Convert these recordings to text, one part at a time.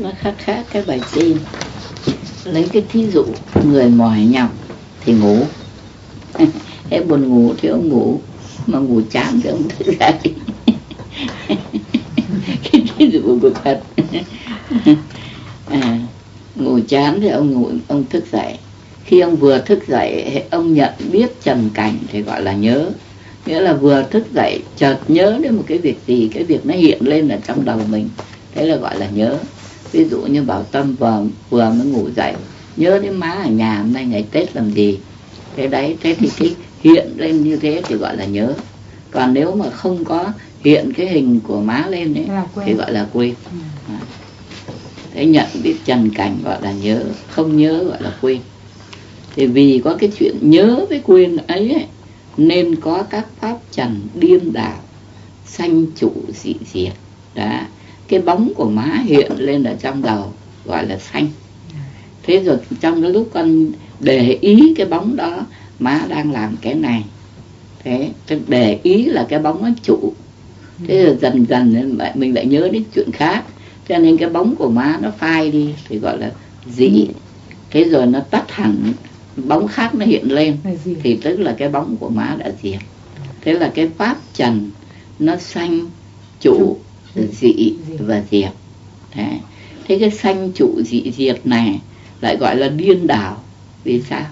nó khác khác cái bài trên. Lấy cái thí dụ người mỏi nhọc thì ngủ. Thế buồn ngủ thì ông ngủ, mà ngủ chán thì ông thức dậy. Cái thí dụ của Phật. Ngủ chán thì ông ngủ, ông thức dậy. Khi ông vừa thức dậy, ông nhận biết trần cảnh thì gọi là nhớ. Nghĩa là vừa thức dậy chợt nhớ đến một cái việc gì, cái việc nó hiện lên ở trong đầu mình, thế là gọi là nhớ. Ví dụ như Bảo Tâm vừa mới ngủ dậy, nhớ đến má ở nhà hôm nay ngày Tết làm gì. Thế đấy, thế thì cái hiện lên như thế thì gọi là nhớ. Còn nếu mà không có hiện cái hình của má lên ấy, thì gọi là quên. Thế nhận biết trần cảnh gọi là nhớ, không nhớ gọi là quên. Thì vì có cái chuyện nhớ với quên ấy, nên có các pháp trần điên đảo, sanh trụ dị diệt. Đó, cái bóng của má hiện lên ở trong đầu gọi là sanh. Thế rồi trong cái lúc con để ý cái bóng đó, má đang làm cái này, thế để ý là cái bóng nó trụ. Thế rồi dần dần mình lại nhớ đến chuyện khác, cho nên cái bóng của má nó phai đi thì gọi là dị. Thế rồi nó tắt hẳn, bóng khác nó hiện lên thì tức là cái bóng của má đã diệt. Thế là cái pháp trần nó sanh trụ dị và diệt. Thế cái sanh trụ dị diệt này lại gọi là điên đảo. Vì sao?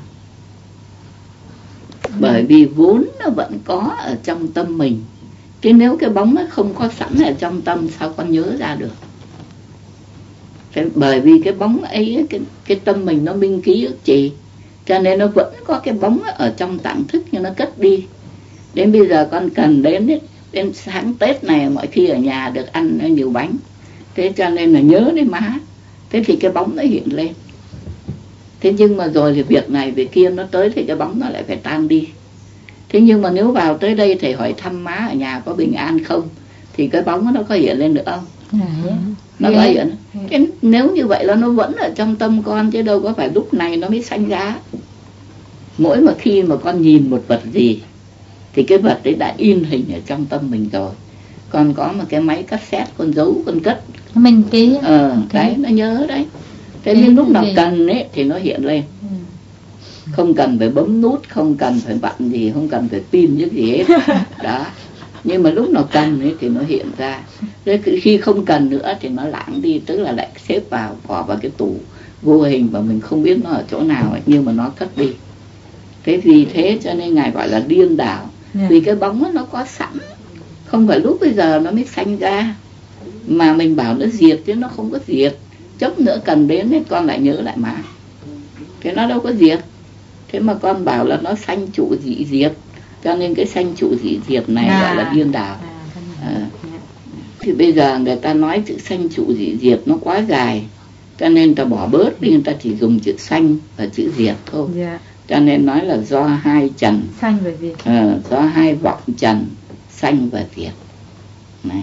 Bởi vì vốn nó vẫn có ở trong tâm mình. Chứ nếu cái bóng nó không có sẵn ở trong tâm, sao con nhớ ra được? Bởi vì cái bóng ấy, cái tâm mình nó minh ký ức trì, cho nên nó vẫn có cái bóng ở trong tạng thức, nhưng nó cất đi. Đến bây giờ con cần đến sáng Tết này, mọi khi ở nhà được ăn nhiều bánh, thế cho nên là nhớ đến má. Thế thì cái bóng nó hiện lên. Thế nhưng mà rồi thì việc này việc kia nó tới thì cái bóng nó lại phải tan đi. Thế nhưng mà nếu vào tới đây thầy hỏi thăm má ở nhà có bình an không, thì cái bóng nó có hiện lên được không? Nó có hiện. Thế nếu như vậy là nó vẫn ở trong tâm con, chứ đâu có phải lúc này nó mới sanh ra. Mỗi mà khi mà con nhìn một vật gì thì cái vật đấy đã in hình ở trong tâm mình rồi. Còn có một cái máy cassette con giấu, con cất mình ký đấy, nó nhớ đấy. Thế nên lúc nào cần ấy thì nó hiện lên. Không cần phải bấm nút, không cần phải bận gì, không cần phải pin như gì hết. Đó. Nhưng mà lúc nào cần ấy thì nó hiện ra. Thế khi không cần nữa thì nó lãng đi, tức là lại xếp vào, bỏ vào cái tủ vô hình mà mình không biết nó ở chỗ nào ấy, nhưng mà nó cất đi. Thế vì thế cho nên Ngài gọi là điên đảo. Vì cái bóng nó có sẵn, không phải lúc bây giờ nó mới sanh ra. Mà mình bảo nó diệt chứ nó không có diệt. Chốc nữa cần đến ấy, con lại nhớ lại má. Thế nó đâu có diệt. Thế mà con bảo là nó sanh trụ dị diệt, cho nên cái sanh trụ dị diệt này gọi là điên đảo. Thì bây giờ người ta nói chữ sanh trụ dị diệt nó quá dài, cho nên ta bỏ bớt đi, người ta chỉ dùng chữ sanh và chữ diệt thôi. Cho nên nói là do hai trần, sanh và diệt. Do hai vọng trần sanh và diệt. Này.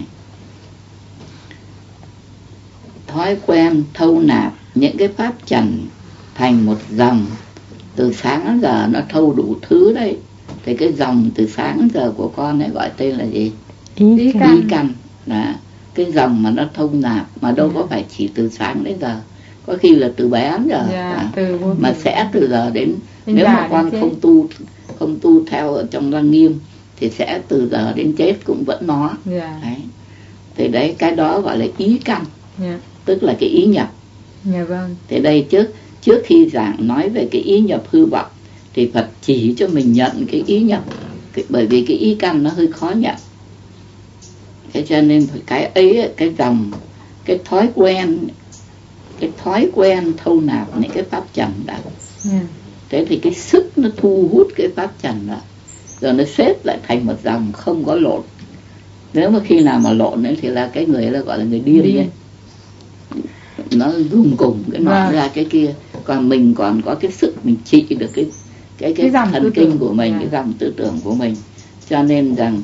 Thói quen thâu nạp những cái pháp trần thành một dòng. Từ sáng đến giờ nó thâu đủ thứ đấy. Thì cái dòng từ sáng đến giờ của con ấy gọi tên là gì? Ý căn. Đó. Cái dòng mà nó thâu nạp, mà đâu có phải chỉ từ sáng đến giờ, có khi là từ bé đến giờ. Mà sẽ từ giờ đến nếu mà con không tu theo ở trong Lăng Nghiêm thì sẽ từ giờ đến chết cũng vẫn nó. Đấy. Thì đấy, cái đó gọi là ý căn. Tức là cái ý nhập. Thì đây trước khi giảng nói về cái ý nhập hư vọng thì Phật chỉ cho mình nhận cái ý nhập, bởi vì cái ý căn nó hơi khó nhận. Thế cho nên cái ấy, cái dòng, cái thói quen thâu nạp những cái pháp trần đó. Thế thì cái sức nó thu hút cái pháp trần đó, rồi nó xếp lại thành một dòng không có lộn. Nếu mà khi nào mà lộn ấy thì là cái người là gọi là người điên ấy. Nó rung cùng cái nọ ra cái kia. Còn mình còn có cái sức mình trị được cái thần kinh của mình, cái dòng tư tưởng của mình. Cho nên rằng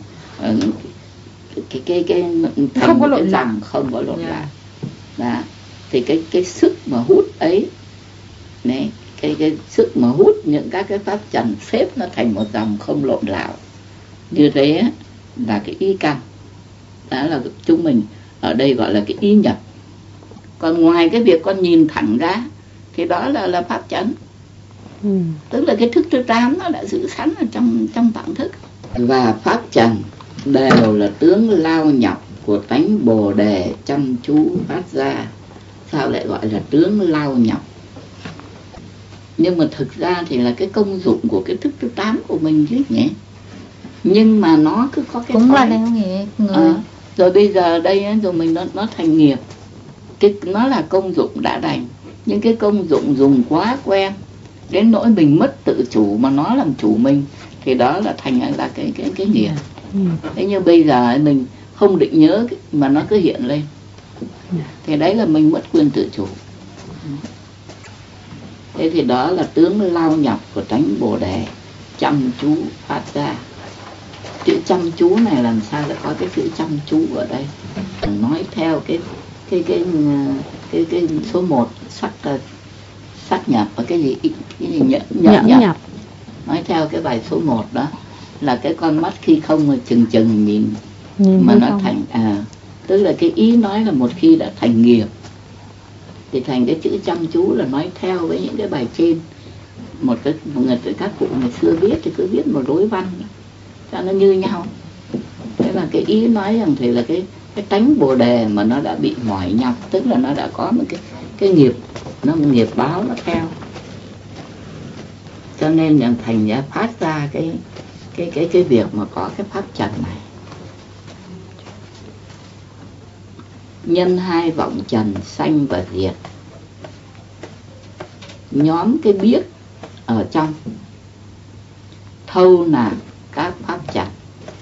cái không có lộn lại, không có lộn lại. Đó. Thì cái sức mà hút ấy này, cái sức mà hút những các cái pháp trần xếp nó thành một dòng không lộn lạo, như thế là cái ý căn. Đó là chúng mình ở đây gọi là cái ý nhập. Còn ngoài cái việc con nhìn thẳng ra thì đó là pháp trần. Tức là cái thức thứ 8 nó đã giữ sẵn ở trong tạng thức. Và pháp trần đều là tướng lao nhọc của tánh Bồ Đề chăm chú phát ra. Sao lại gọi là tướng lao nhọc? Nhưng mà thực ra thì là cái công dụng của cái thức thứ 8 của mình chứ nhỉ. Nhưng mà nó cứ có cái cũng là theo nghĩa người. Rồi bây giờ đây rồi mình nó thành nghiệp. Nó là công dụng đã đành, nhưng cái công dụng dùng quá quen đến nỗi mình mất tự chủ mà nó làm chủ mình, thì đó là thành là cái nghiệp. Thế nhưng bây giờ mình không định nhớ mà nó cứ hiện lên, thì đấy là mình mất quyền tự chủ. Thế thì đó là tướng lao nhọc của tánh Bồ Đề chăm chú phát ra. Chữ chăm chú này làm sao lại có cái chữ chăm chú ở đây? Nói theo cái số 1 sắc nhập và cái gì nhẫn nhập. Nói theo cái bài số 1 đó là cái con mắt khi không mà chừng nhìn mà nó thành tức là cái ý nói là một khi đã thành nghiệp thì thành cái chữ chăm chú là nói theo với những cái bài trên. Các cụ ngày xưa viết thì cứ viết một đối văn cho nó như nhau. Thế là cái ý nói rằng thì là cái tánh Bồ Đề mà nó đã bị mỏi nhọc, tức là nó đã có một cái nghiệp, nó nghiệp báo nó theo, cho nên là thành ra phát ra cái việc mà có cái pháp trần này. Nhân 2 vọng trần sanh và diệt, nhóm cái biết ở trong thâu nạp các pháp trần.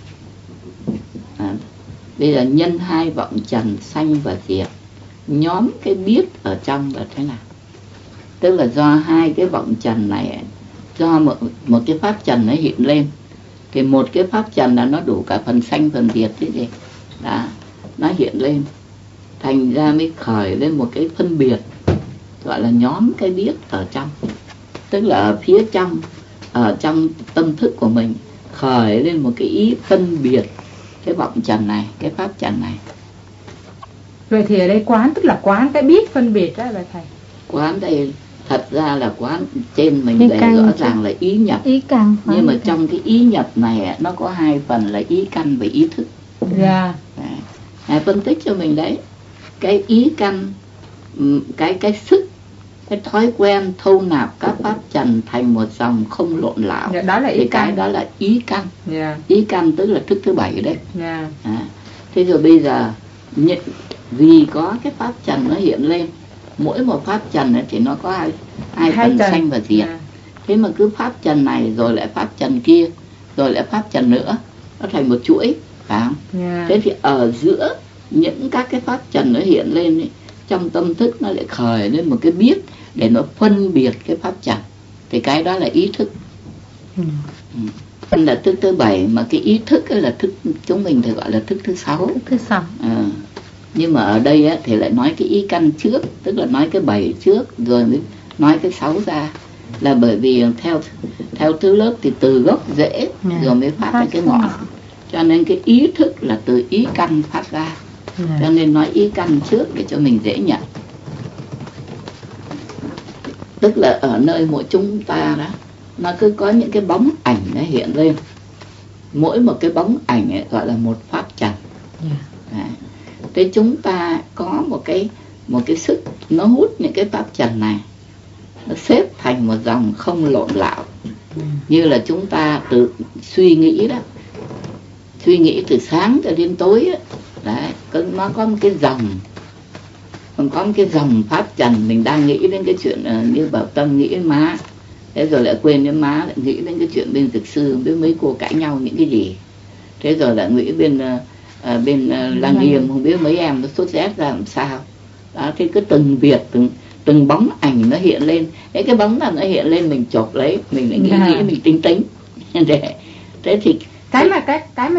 Bây giờ nhân 2 vọng trần sanh và diệt, nhóm cái biết ở trong là thế nào? Tức là do 2 cái vọng trần này, do một cái pháp trần nó hiện lên, thì một cái pháp trần là nó đủ cả phần sanh phần diệt thế gì đó, nó hiện lên, thành ra mới khởi lên một cái phân biệt gọi là nhóm cái biết ở trong. Tức là ở phía trong, ở trong tâm thức của mình khởi lên một cái ý phân biệt cái vọng trần này, cái pháp trần này. Vậy thì ở đây quán tức là quán cái biết phân biệt đó là thầy. Quán đây thật ra là quán trên mình để rõ ràng là ý nhập. Ý căn. Nhưng mà trong cái ý nhập này nó có 2 phần là ý căn và ý thức. Hãy phân tích cho mình đấy. Cái ý căn, cái sức, cái thói quen thâu nạp các pháp trần thành một dòng không lộn lạo, đó là ý thì căn. cái đó là ý căn. Ý căn tức là thức thứ 7 đấy. Thế rồi bây giờ vì có cái pháp trần nó hiện lên, mỗi một pháp trần ấy thì nó có hai phần sanh và diệt. Thế mà cứ pháp trần này rồi lại pháp trần kia rồi lại pháp trần nữa, nó thành một chuỗi, phải không? Thế thì ở giữa những các cái pháp trần nó hiện lên ấy, trong tâm thức nó lại khởi lên một cái biết để nó phân biệt cái pháp trần, thì cái đó là ý thức. Là thức thứ 7, mà cái ý thức ấy là thức chúng mình thì gọi là thức thứ 6. Nhưng mà ở đây á, thì lại nói cái ý căn trước, tức là nói cái 7 trước rồi mới nói cái 6 ra, là bởi vì theo thứ lớp thì từ gốc rễ rồi mới phát ra cái ngọn, cho nên cái ý thức là từ ý căn phát ra, cho nên nói ý căn trước để cho mình dễ nhận. Tức là ở nơi mỗi chúng ta đó, nó cứ có những cái bóng ảnh nó hiện lên, mỗi một cái bóng ảnh ấy gọi là một pháp trần. Thế chúng ta có một cái sức nó hút những cái pháp trần này, nó xếp thành một dòng không lộn lạo. Như là chúng ta tự suy nghĩ đó, suy nghĩ từ sáng cho đến tối ấy. Đấy, nó có một cái dòng, còn có một cái dòng pháp trần. Mình đang nghĩ đến cái chuyện như Bảo Tâm nghĩ đến má, thế rồi lại quên đến má, lại nghĩ đến cái chuyện bên Dược Sư, biết mấy cô cãi nhau những cái gì, thế rồi lại nghĩ bên Lăng Nghiêm, không biết mấy em nó sốt rét ra làm sao đó. Thế cứ từng việc, từng bóng ảnh nó hiện lên. Thế cái bóng nào nó hiện lên mình chộp lấy, mình lại nghĩ mình tính. Thế thì cái mình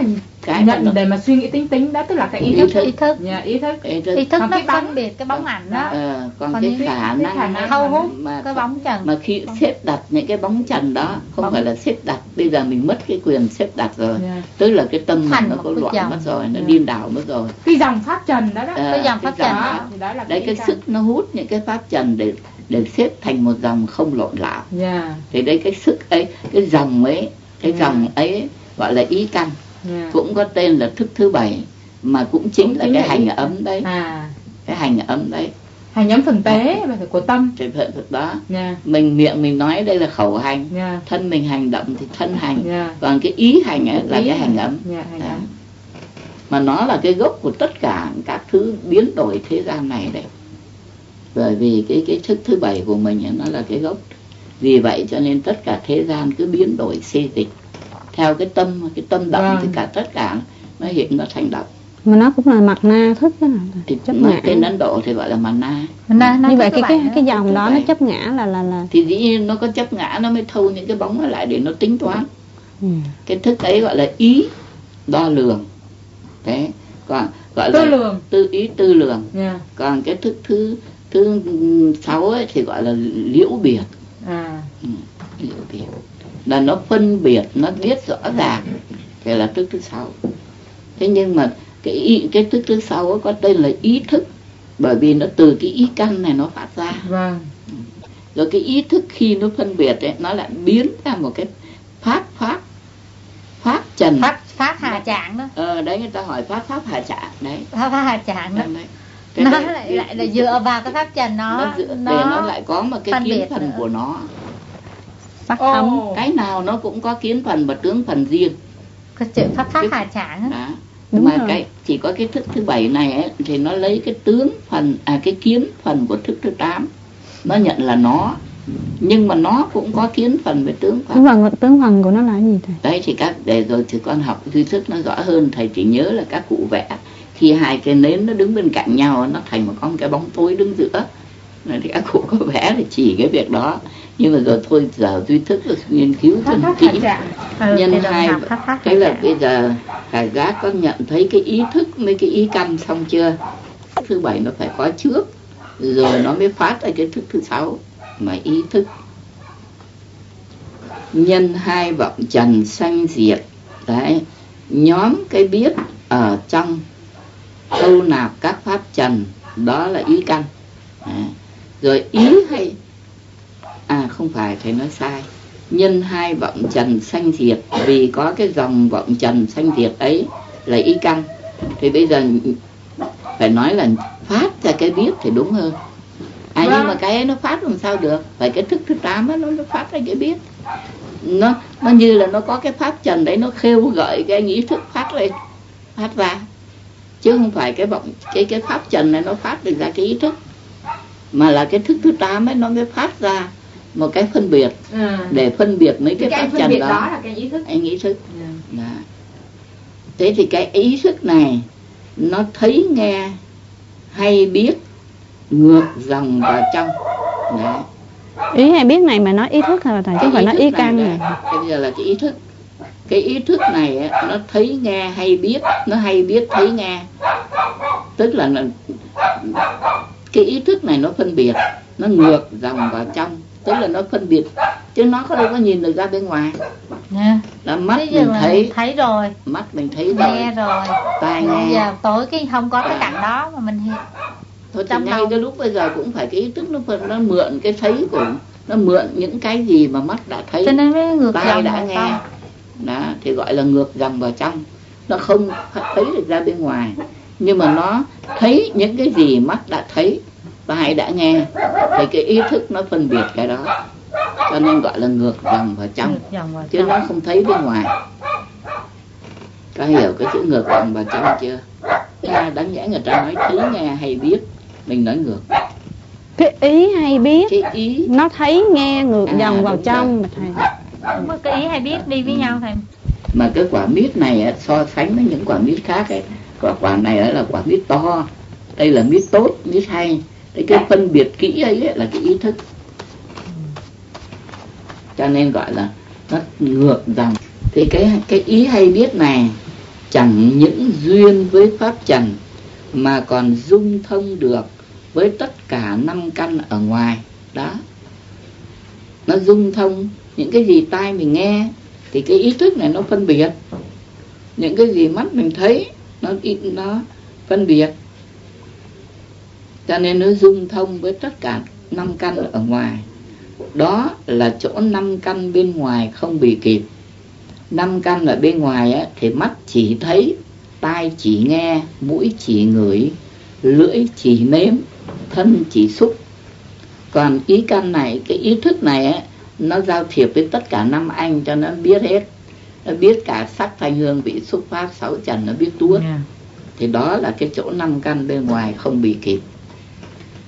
cái nhận nó, để mà suy nghĩ tính đó, tức là cái ý thức. Ý thức. Dạ, ý thức. ý thức. Ý thức Còn nó cái bóng- phân biệt cái bóng ảnh đó. Còn Còn cái những khả năng thâu hút mà cái bóng trần. mà khi xếp đặt những cái bóng trần đó không Bóng. phải là xếp đặt, bây giờ mình mất cái quyền xếp đặt rồi. Dạ. Tức là cái tâm mình Thành nó một có cái loạn dòng. mất rồi, nó Dạ. điên đảo mất rồi. Cái dòng pháp trần đó đó. Cái dòng pháp trần dòng đó. pháp. Thì đó là Đấy, cái ý căn. sức nó hút những cái pháp trần để xếp thành một dòng không lộn lạo. Dạ. Thì đấy, cái sức ấy, cái dòng ấy, cái dòng ấy gọi là ý căn. Dạ. Cũng có tên là thức thứ 7, mà cũng chính là cái hành ấm đấy. Cái hành ấm đấy, Hành ấm thực tế của tâm. cái phận thực đó. Dạ. Mình miệng mình nói đây là khẩu hành, Dạ. thân mình hành động thì thân hành. Dạ. Còn cái ý hành ấy là Ý cái hành ấm. Dạ, hành ấm. Mà nó là cái gốc của tất cả các thứ biến đổi thế gian này đấy. Bởi vì cái thức thứ 7 của mình ấy, nó là cái gốc. Vì vậy cho nên tất cả thế gian cứ biến đổi xê dịch theo cái tâm động. Thì cả tất cả nó hiện, nó thành động. Mà nó cũng là mặt na thức đó. Thì Chấp mà ngã. tên Ấn Độ thì gọi là mana. Như vậy cái dòng đó nó chấp ngã là Thì dĩ nhiên nó có chấp ngã nó mới thâu những cái bóng nó lại để nó tính toán. Cái thức ấy gọi là ý đo lường. Đấy, còn gọi Tư là lường. ý tư lường. Dạ. Còn cái thức thứ 6 ấy thì gọi là liễu biệt. Liễu biệt là nó phân biệt, nó biết rõ ràng, thì là thức thứ 6. Thế nhưng mà cái thức thứ 6 có tên là ý thức, bởi vì nó từ cái ý căn này nó phát ra. Vâng. Rồi cái ý thức khi nó phân biệt ấy, nó lại biến ra một cái pháp trần. Pháp hà trạng đó. Đấy người ta hỏi pháp hà trạng đấy. Pháp hà trạng đó. Đấy. Nó lại là dựa vào cái pháp trần để nó lại có một cái kiến phần nữa. của nó. phát âm. Cái nào nó cũng có kiến phần và tướng phần riêng. Cái chữ pháp hà trạng đó. Đúng mà rồi. chỉ có cái thức thứ 7 này ấy, thì nó lấy cái tướng phần, cái kiến phần của thức thứ 8. Nó nhận là nó, nhưng mà nó cũng có kiến phần với tướng phần. Tướng phần của nó là gì thầy? Đấy thì để rồi thì con học duy thức nó rõ hơn. Thầy chỉ nhớ là các cụ vẽ khi hai cái nến nó đứng bên cạnh nhau, nó thành một con cái bóng tối đứng giữa. Thì các cụ có vẽ để chỉ cái việc đó. Nhưng mà rồi thôi, giờ duy thức rồi nghiên cứu chân kỹ. Nhân hai, cái là bây giờ Hải Giác có nhận thấy cái ý thức với cái ý căn xong chưa? Thứ 7 nó phải có trước, rồi nó mới phát ra cái thức thứ 6 mà ý thức. Nhân hai vọng trần sanh diệt. Đấy, nhóm cái biết ở trong thâu nạp các pháp trần, đó là ý căn. Rồi ý hay không phải, thầy nói sai. Nhân hai vọng trần sanh diệt, vì có cái dòng vọng trần sanh diệt ấy là ý căn. Thì bây giờ phải nói là phát ra cái biết thì đúng hơn. Nhưng mà cái ấy nó phát làm sao được? Phải cái thức thứ 8 đó, nó phát ra cái biết. Nó như là nó có cái pháp trần đấy, nó khêu gợi cái ý thức phát ra. Chứ không phải cái vọng cái pháp trần này nó phát được ra cái ý thức, mà là cái thức thứ 8 ấy nó mới phát ra một cái phân biệt. Để phân biệt mấy cái pháp trần đó là cái ý thức. Anh ý thức. Thế thì cái ý thức này nó thấy nghe hay biết ngược dòng vào trong. Đấy. Ý hay biết này mà nói ý thức hay là thầy, chứ phải nói ý căn này. Bây giờ là cái ý thức. Cái ý thức này ấy, nó thấy nghe hay biết, nó hay biết thấy nghe. Tức là cái ý thức này nó phân biệt, nó ngược dòng vào trong. Tức là nó phân biệt, chứ nó đâu có nhìn được ra bên ngoài. Là mắt mình thấy rồi, mắt mình thấy rồi, nghe rồi, tai nghe. Giờ tối cái không có cái cảnh đó mà mình hiểu. Thôi thì ngay cái lúc bây giờ cũng phải cái ý thức nó mượn cái thấy của nó, mượn những cái gì mà mắt đã thấy, cho nên mới ngược tai đã nghe. Đó thì gọi là ngược dòng vào trong. Nó không thấy được ra bên ngoài, nhưng mà nó thấy những cái gì mắt đã thấy, tai đã nghe, thì cái ý thức nó phân biệt cái đó, cho nên gọi là ngược dòng vào trong, chứ nó không thấy bên ngoài. Có hiểu cái chữ ngược dòng vào trong chưa? Đáng nhẽ người ta nói thấy nghe hay biết, mình nói ngược. Cái ý hay biết, cái ý nó thấy nghe ngược dòng vào trong mà thầy. Cái ý hay biết đi với nhau thầy. Mà cái quả mít này so sánh với những quả mít khác ấy, quả này là quả mít to, đây là mít tốt, mít hay. Cái phân biệt kỹ ấy là cái ý thức, cho nên gọi là nó ngược dòng. Thì cái ý hay biết này chẳng những duyên với pháp trần mà còn dung thông được với tất cả 5 căn ở ngoài. Đó, nó dung thông những cái gì tai mình nghe thì cái ý thức này nó phân biệt, những cái gì mắt mình thấy nó phân biệt, cho nên nó dung thông với tất cả 5 căn ở ngoài. Đó là chỗ 5 căn bên ngoài không bị kịp. 5 căn ở bên ngoài á, thì mắt chỉ thấy, tai chỉ nghe, mũi chỉ ngửi, lưỡi chỉ nếm, thân chỉ xúc. Còn ý căn này, cái ý thức này á, nó giao thiệp với tất cả 5 anh, cho nó biết hết. Nó biết cả sắc thanh hương vị xúc pháp 6 trần, nó biết tuốt. Thì đó là cái chỗ 5 căn bên ngoài không bị kịp.